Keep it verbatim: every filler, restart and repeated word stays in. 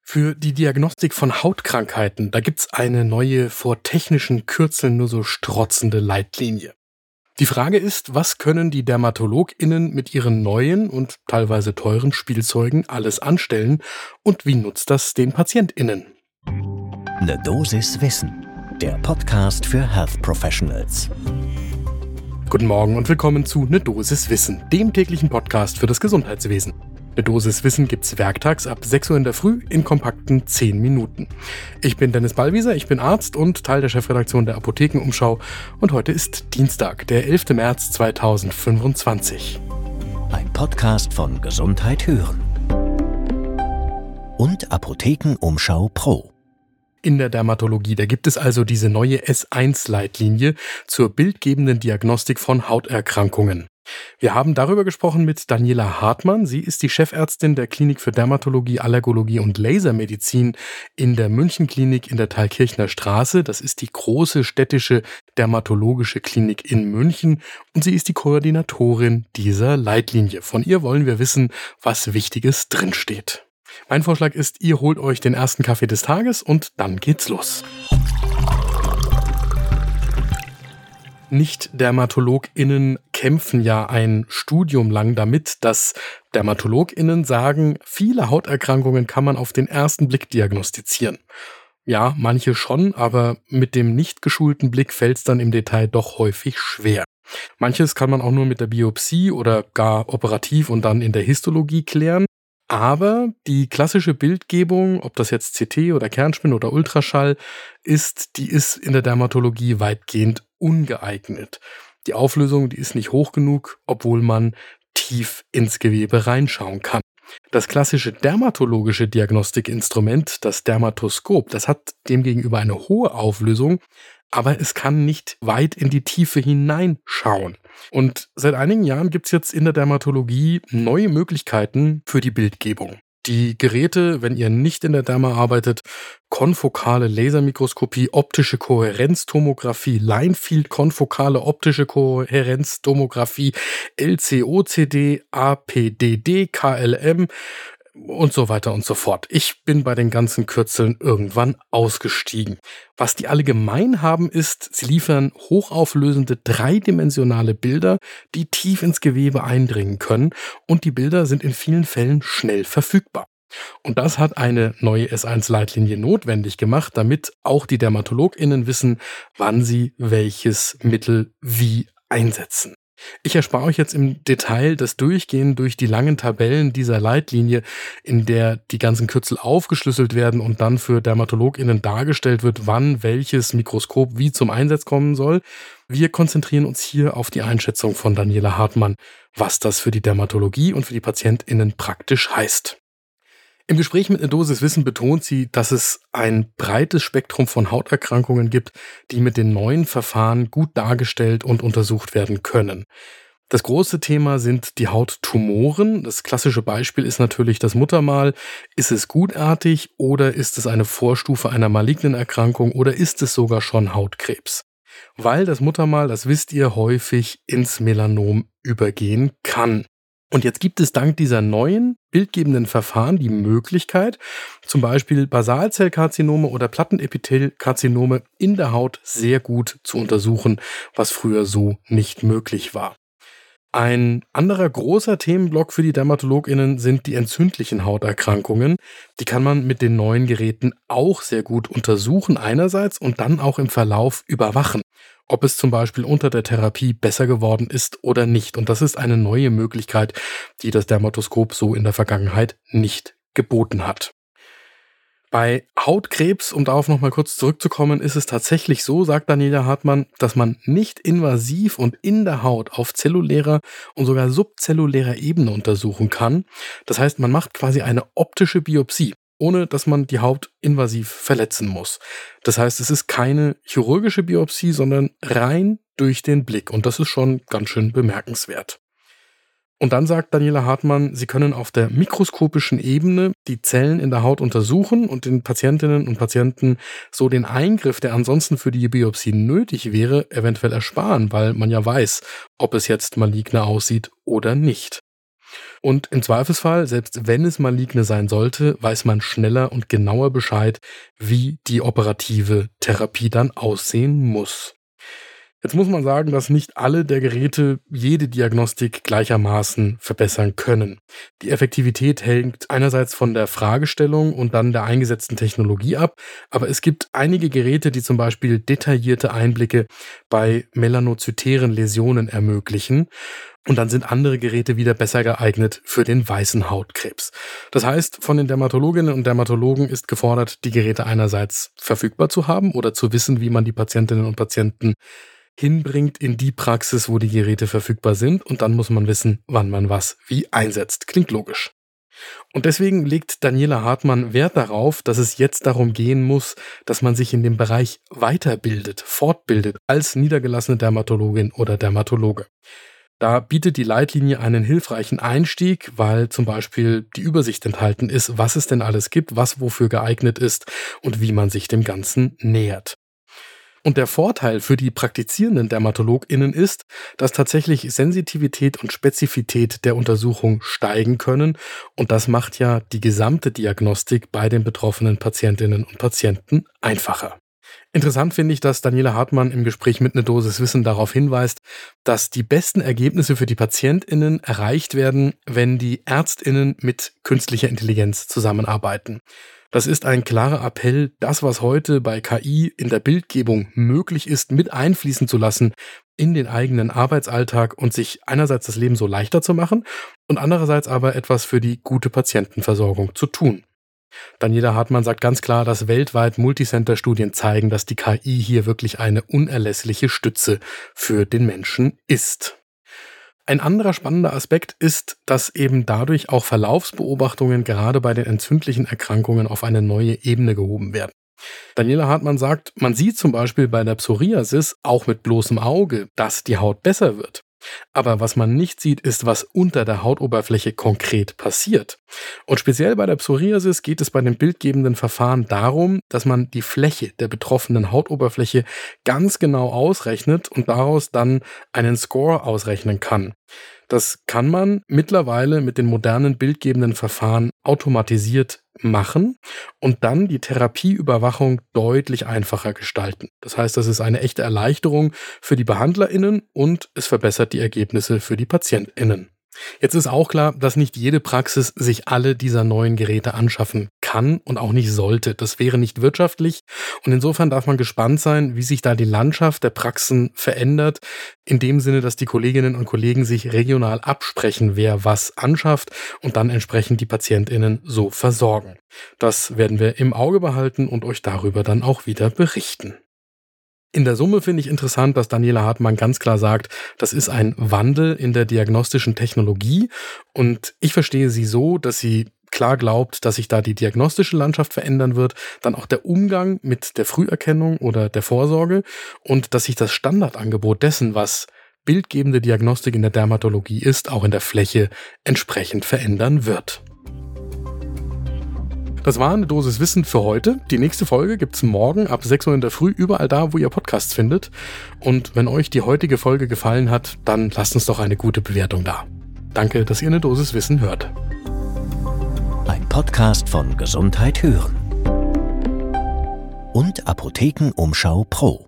Für die Diagnostik von Hautkrankheiten, da gibt's eine neue, vor technischen Kürzeln nur so strotzende Leitlinie. Die Frage ist, was können die DermatologInnen mit ihren neuen und teilweise teuren Spielzeugen alles anstellen und wie nutzt das den PatientInnen? Ne Dosis Wissen, der Podcast für Health Professionals. Guten Morgen und willkommen zu Ne Dosis Wissen, dem täglichen Podcast für das Gesundheitswesen. Ne Dosis Wissen gibt's werktags ab sechs Uhr in der Früh in kompakten zehn Minuten. Ich bin Dennis Ballwieser, ich bin Arzt und Teil der Chefredaktion der Apothekenumschau und heute ist Dienstag, der elfter März zweitausendfünfundzwanzig. Ein Podcast von Gesundheit hören und Apothekenumschau Pro. In der Dermatologie, da gibt es also diese neue S eins Leitlinie zur bildgebenden Diagnostik von Hauterkrankungen. Wir haben darüber gesprochen mit Daniela Hartmann. Sie ist die Chefärztin der Klinik für Dermatologie, Allergologie und Lasermedizin in der Münchenklinik in der Thalkirchner Straße. Das ist die große städtische dermatologische Klinik in München und sie ist die Koordinatorin dieser Leitlinie. Von ihr wollen wir wissen, was Wichtiges drinsteht. Mein Vorschlag ist, ihr holt euch den ersten Kaffee des Tages und dann geht's los. Nicht-DermatologInnen kämpfen ja ein Studium lang damit, dass DermatologInnen sagen, viele Hauterkrankungen kann man auf den ersten Blick diagnostizieren. Ja, manche schon, aber mit dem nicht geschulten Blick fällt's dann im Detail doch häufig schwer. Manches kann man auch nur mit der Biopsie oder gar operativ und dann in der Histologie klären. Aber die klassische Bildgebung, ob das jetzt C T oder Kernspin oder Ultraschall ist, die ist in der Dermatologie weitgehend ungeeignet. Die Auflösung, die ist nicht hoch genug, obwohl man tief ins Gewebe reinschauen kann. Das klassische dermatologische Diagnostikinstrument, das Dermatoskop, das hat demgegenüber eine hohe Auflösung, aber es kann nicht weit in die Tiefe hineinschauen. Und seit einigen Jahren gibt's jetzt in der Dermatologie neue Möglichkeiten für die Bildgebung. Die Geräte, wenn ihr nicht in der Derma arbeitet, konfokale Lasermikroskopie, optische Kohärenztomographie, Linefield-konfokale optische Kohärenztomographie, L C O C D, A P D D, K L M und so weiter und so fort. Ich bin bei den ganzen Kürzeln irgendwann ausgestiegen. Was die alle gemein haben ist, sie liefern hochauflösende dreidimensionale Bilder, die tief ins Gewebe eindringen können und die Bilder sind in vielen Fällen schnell verfügbar. Und das hat eine neue S eins Leitlinie notwendig gemacht, damit auch die DermatologInnen wissen, wann sie welches Mittel wie einsetzen. Ich erspare euch jetzt im Detail das Durchgehen durch die langen Tabellen dieser Leitlinie, in der die ganzen Kürzel aufgeschlüsselt werden und dann für DermatologInnen dargestellt wird, wann welches Mikroskop wie zum Einsatz kommen soll. Wir konzentrieren uns hier auf die Einschätzung von Daniela Hartmann, was das für die Dermatologie und für die PatientInnen praktisch heißt. Im Gespräch mit Ne Dosis Wissen betont sie, dass es ein breites Spektrum von Hauterkrankungen gibt, die mit den neuen Verfahren gut dargestellt und untersucht werden können. Das große Thema sind die Hauttumoren. Das klassische Beispiel ist natürlich das Muttermal. Ist es gutartig oder ist es eine Vorstufe einer malignen Erkrankung oder ist es sogar schon Hautkrebs? Weil das Muttermal, das wisst ihr, häufig ins Melanom übergehen kann. Und jetzt gibt es dank dieser neuen bildgebenden Verfahren die Möglichkeit, zum Beispiel Basalzellkarzinome oder Plattenepithelkarzinome in der Haut sehr gut zu untersuchen, was früher so nicht möglich war. Ein anderer großer Themenblock für die DermatologInnen sind die entzündlichen Hauterkrankungen. Die kann man mit den neuen Geräten auch sehr gut untersuchen einerseits und dann auch im Verlauf überwachen, ob es zum Beispiel unter der Therapie besser geworden ist oder nicht. Und das ist eine neue Möglichkeit, die das Dermatoskop so in der Vergangenheit nicht geboten hat. Bei Hautkrebs, um darauf nochmal kurz zurückzukommen, ist es tatsächlich so, sagt Daniela Hartmann, dass man nicht invasiv und in der Haut auf zellulärer und sogar subzellulärer Ebene untersuchen kann. Das heißt, man macht quasi eine optische Biopsie, ohne dass man die Haut invasiv verletzen muss. Das heißt, es ist keine chirurgische Biopsie, sondern rein durch den Blick. Und das ist schon ganz schön bemerkenswert. Und dann sagt Daniela Hartmann, sie können auf der mikroskopischen Ebene die Zellen in der Haut untersuchen und den Patientinnen und Patienten so den Eingriff, der ansonsten für die Biopsie nötig wäre, eventuell ersparen, weil man ja weiß, ob es jetzt maligner aussieht oder nicht. Und im Zweifelsfall, selbst wenn es maligne sein sollte, weiß man schneller und genauer Bescheid, wie die operative Therapie dann aussehen muss. Jetzt muss man sagen, dass nicht alle der Geräte jede Diagnostik gleichermaßen verbessern können. Die Effektivität hängt einerseits von der Fragestellung und dann der eingesetzten Technologie ab, aber es gibt einige Geräte, die zum Beispiel detaillierte Einblicke bei melanozytären Läsionen ermöglichen. Und dann sind andere Geräte wieder besser geeignet für den weißen Hautkrebs. Das heißt, von den Dermatologinnen und Dermatologen ist gefordert, die Geräte einerseits verfügbar zu haben oder zu wissen, wie man die Patientinnen und Patienten hinbringt in die Praxis, wo die Geräte verfügbar sind. Und dann muss man wissen, wann man was wie einsetzt. Klingt logisch. Und deswegen legt Daniela Hartmann Wert darauf, dass es jetzt darum gehen muss, dass man sich in dem Bereich weiterbildet, fortbildet als niedergelassene Dermatologin oder Dermatologe. Da bietet die Leitlinie einen hilfreichen Einstieg, weil zum Beispiel die Übersicht enthalten ist, was es denn alles gibt, was wofür geeignet ist und wie man sich dem Ganzen nähert. Und der Vorteil für die praktizierenden DermatologInnen ist, dass tatsächlich Sensitivität und Spezifität der Untersuchung steigen können. Und das macht ja die gesamte Diagnostik bei den betroffenen Patientinnen und Patienten einfacher. Interessant finde ich, dass Daniela Hartmann im Gespräch mit Ne Dosis Wissen darauf hinweist, dass die besten Ergebnisse für die PatientInnen erreicht werden, wenn die ÄrztInnen mit künstlicher Intelligenz zusammenarbeiten. Das ist ein klarer Appell, das, was heute bei K I in der Bildgebung möglich ist, mit einfließen zu lassen in den eigenen Arbeitsalltag und sich einerseits das Leben so leichter zu machen und andererseits aber etwas für die gute Patientenversorgung zu tun. Daniela Hartmann sagt ganz klar, dass weltweit Multicenter-Studien zeigen, dass die K I hier wirklich eine unerlässliche Stütze für den Menschen ist. Ein anderer spannender Aspekt ist, dass eben dadurch auch Verlaufsbeobachtungen gerade bei den entzündlichen Erkrankungen auf eine neue Ebene gehoben werden. Daniela Hartmann sagt, man sieht zum Beispiel bei der Psoriasis auch mit bloßem Auge, dass die Haut besser wird. Aber was man nicht sieht, ist, was unter der Hautoberfläche konkret passiert. Und speziell bei der Psoriasis geht es bei den bildgebenden Verfahren darum, dass man die Fläche der betroffenen Hautoberfläche ganz genau ausrechnet und daraus dann einen Score ausrechnen kann. Das kann man mittlerweile mit den modernen bildgebenden Verfahren automatisiert machen und dann die Therapieüberwachung deutlich einfacher gestalten. Das heißt, das ist eine echte Erleichterung für die BehandlerInnen und es verbessert die Ergebnisse für die PatientInnen. Jetzt ist auch klar, dass nicht jede Praxis sich alle dieser neuen Geräte anschaffen kann und auch nicht sollte. Das wäre nicht wirtschaftlich und insofern darf man gespannt sein, wie sich da die Landschaft der Praxen verändert, in dem Sinne, dass die Kolleginnen und Kollegen sich regional absprechen, wer was anschafft und dann entsprechend die PatientInnen so versorgen. Das werden wir im Auge behalten und euch darüber dann auch wieder berichten. In der Summe finde ich interessant, dass Daniela Hartmann ganz klar sagt, das ist ein Wandel in der diagnostischen Technologie und ich verstehe sie so, dass sie klar glaubt, dass sich da die diagnostische Landschaft verändern wird, dann auch der Umgang mit der Früherkennung oder der Vorsorge und dass sich das Standardangebot dessen, was bildgebende Diagnostik in der Dermatologie ist, auch in der Fläche entsprechend verändern wird. Das war eine Dosis Wissen für heute. Die nächste Folge gibt's morgen ab sechs Uhr in der Früh überall da, wo ihr Podcasts findet. Und wenn euch die heutige Folge gefallen hat, dann lasst uns doch eine gute Bewertung da. Danke, dass ihr eine Dosis Wissen hört. Ein Podcast von Gesundheit hören und Apothekenumschau Pro.